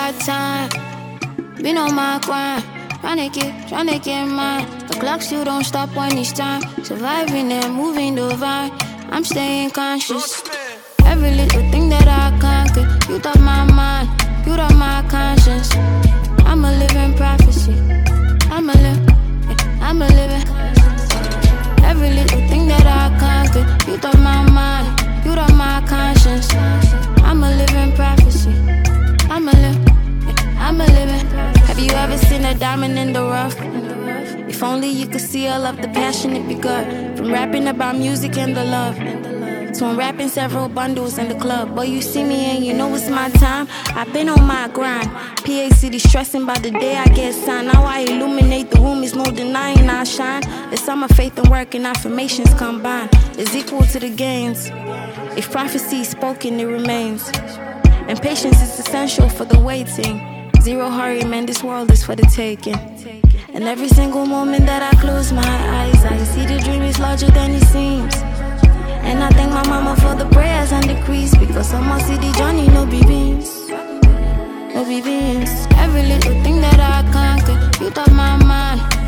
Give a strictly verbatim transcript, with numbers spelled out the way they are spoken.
got time. Been on my grind, tryna get, tryna get mine. The clock still don't stop when it's time. Surviving and moving divine. I'm staying conscious. Every little thing that I conquer, you thought my mind, you thought my conscience. I'm a living prophecy. I'm a live, I'm a living. Every little thing that I conquer, you thought my mind, you thought my conscience. I'm a living prophecy. I'm a live, I'm a living. Have you ever seen a diamond in the rough? If only you could see all of the passion it be got. From rapping about music and the love, so I'm rapping several bundles in the club. Boy, you see me and you know it's my time. I've been on my grind. P A City stressing by the day I get signed. Now I illuminate the room, it's no denying I shine. The summer faith and work and affirmations combined is equal to the gains. If prophecy is spoken, it remains. And patience is essential for the waiting. Zero hurry, man, this world is for the taking. And every single moment that I close my eyes, I see the dream is larger than it seems. And I thank my mama for the prayers and decrees, because some see the journey, no be beans, no be beans. Every little thing that I conquer, you thought my mind,